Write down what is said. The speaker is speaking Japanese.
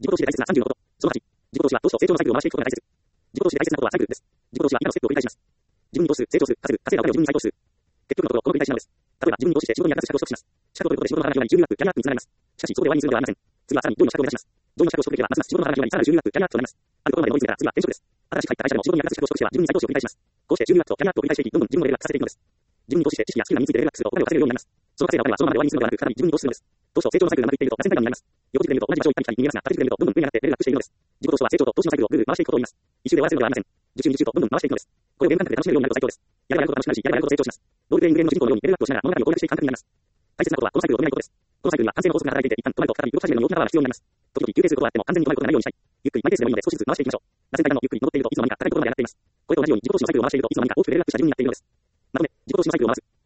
自己投資で大切な30のこと。その8、自己投資は投資と成長のサイクルを回していくことが大切。自己投資で大切なことはサイクルです。自己投資は以下のステップを繰り返します。自分に投資する、成長する、稼ぐ、稼いだお金を自分に再投資する。結局のところ、この繰り返しなのです。例えば、自分に投資して仕事に役立つ資格を取得します。資格を取ることで仕事の話が収入アップ、キャリアアップにつながります。しかし、そこで終わりにするのではありません。次はさらに上位の資格を目指します。上位の資格を取得できれば、ますます仕事の話がさらなる収入アップ、キャリアアップとなります。あるところまで追いついたら、次は転職です。新しく入った会社でも仕事に役立つ資格を取得しては、自分に再投資を繰り返します。こうして収入アップとキャリアアップを繰り返していき、どんどん自分をレベルアップさせていくのです。自分に投資して知識やスキルが身についてレベルアップするとお金を稼げるようになります。その稼いだお金はそのままで終わりにするのではなく、再び自分に投資するのです。投資と成長のサイクルがうまくいっていると、螺旋階段になります。横軸で見ると同じ場所を行ったり来たりに見えますが、縦軸で見るとどんどん上に上がってレベルアップしているのです。自己投資は成長と投資のサイクルをぐるぐる回していくことを言います。一周で終わらせるのではありません。10周20周とどんどん回していくのです。これをゲーム感覚で楽しめるようになると最強です。やればやるほど楽しくなるし、やればやるほど成長します。ロールプレイングゲームの主人公のようにレベルアップをしながら物語を攻略していく感覚になります。大切なことはこのサイクルを止めないことです。このサイクルは完成の法則が働いていて、一旦止まると再び動き始めるのに大きなパワーが必要になります。時々休憩することはあっても完全に止まることがないようにしたい。ゆっくりマイペースでもいいので少しずつ回していきましょう。螺旋階段のゆっくり戻っているといつの間にか高いところまで上がっています。これと同じように自己投資のサイクルを回しているといつの間にか大きくレベルアップした自分になっているのです。まとめ、自己投資のサイクルを回す。